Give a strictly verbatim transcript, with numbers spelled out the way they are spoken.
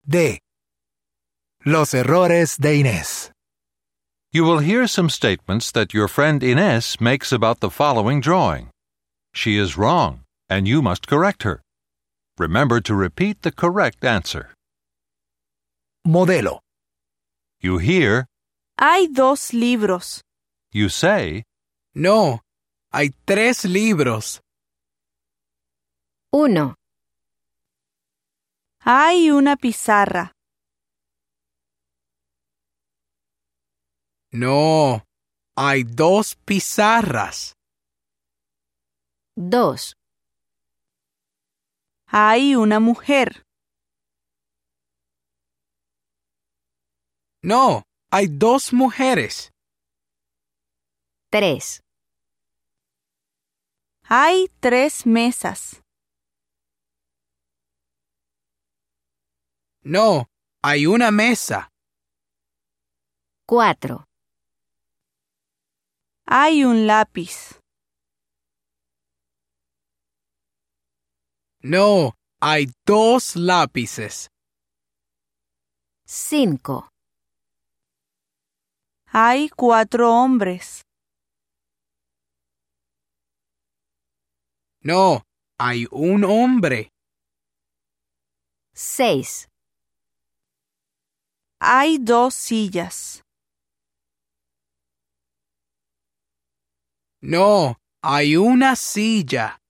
D. Los errores de Inés. You will hear some statements that your friend Inés makes about the following drawing. She is wrong, and you must correct her. Remember to repeat the correct answer. Modelo. You hear, Hay dos libros. you say, No, hay tres libros. Uno, Hay una pizarra. No, hay dos pizarras. dos, Hay una mujer. No, hay dos mujeres. tres, Hay tres mesas. No, hay una mesa. cuatro, Hay un lápiz. No, hay dos lápices. cinco, Hay cuatro hombres. No, hay un hombre. seis, Hay dos sillas. No, hay una silla.